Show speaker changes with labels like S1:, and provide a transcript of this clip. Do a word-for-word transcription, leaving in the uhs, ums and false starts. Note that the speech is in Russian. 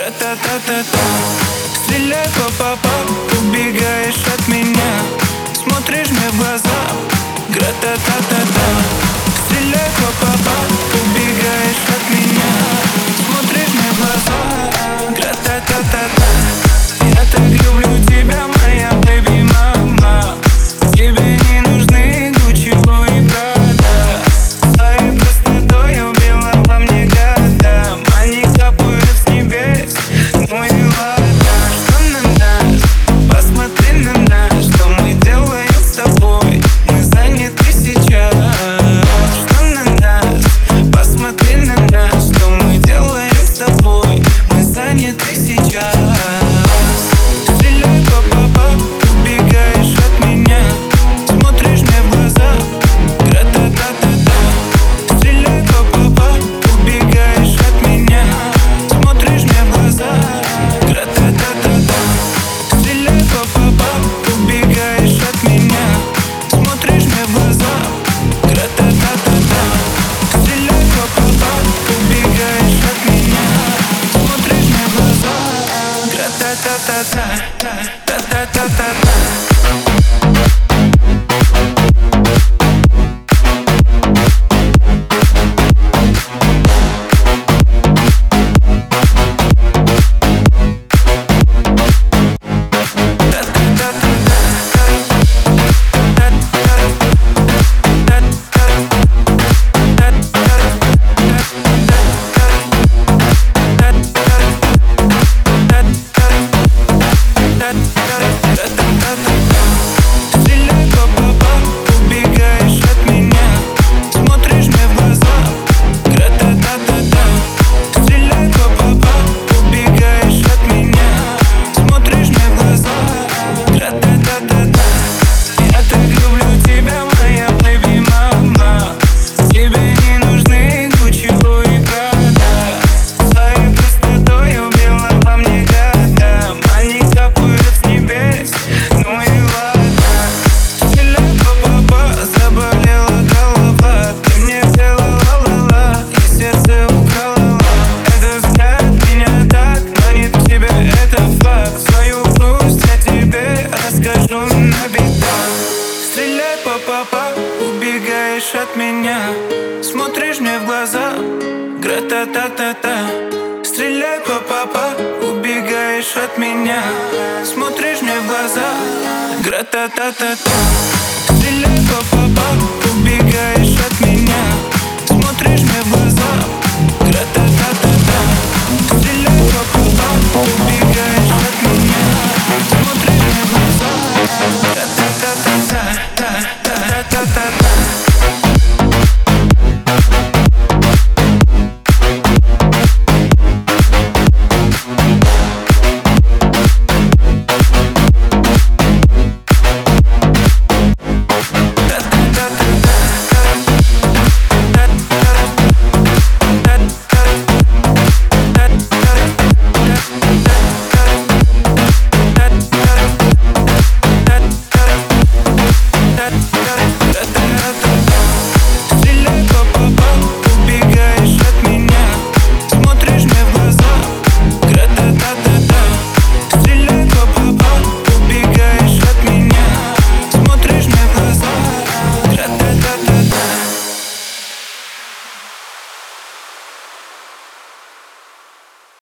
S1: Гра-та-та-та-та. Стреляй, па-па-па, убегаешь от меня, смотришь мне в глаза. Гра-та-та-та-та. Стреляй, па-па-па, убегаешь от меня, смотришь мне в глаза. Гра-та-та-та-та. Я так люблю тебя, моя бэби мама. Тебе не нужны Гуччи, и Прада. Своей простотой убила во мне года. Они капают с небес, ну и ладно. Что на нас? Посмотри на нас. Что мы делаем с тобой? Мы заняты сейчас. Что на нас? Посмотри на нас. Что мы делаем с тобой? Мы заняты сейчас. Стреляй, па-па-па, убегаешь от меня, смотришь мне в глаза. Гра-та-та-та-та. Стреляй, па-па-па, убегаешь от меня, смотришь мне в глаза. Гра-та-та-та-та. Стреляй, па-па-па, убегаешь от меня, смотришь мне в глаза. Гра-та-та-та-та. Стреляй, па-па-па, убегаешь от меня, смотришь мне в глаза. Гра-та-та-та-та. Та-та-та-та-та. Стреляй, па-па-па, убегаешь от меня, смотришь мне в глаза. Гра-та-та-та-та. Стреляй, па-па-па, убегаешь от меня, смотришь мне в глаза. Гра-та-та-та-та. Я так люблю тебя, моя бэби мама. Тебе не нужны Гуччи, и Прада. Своей простотой убила во мне года. Они капают с небес, ну и ладно. Стреляй, па-па-па, заболела голова. Ты мне взяла ла-ла-ла и сердце украла. Этот взгляд меня так манит к тебе, это факт. Свою грусть я тебе расскажу на битах. Стреляй, па-па-па, убегаешь от меня, смотришь мне в глаза. Гра-та-та-та-та. Стреляй, па-па-па, убегаешь от меня, смотришь мне в глаза. Гра-та-та-та-та.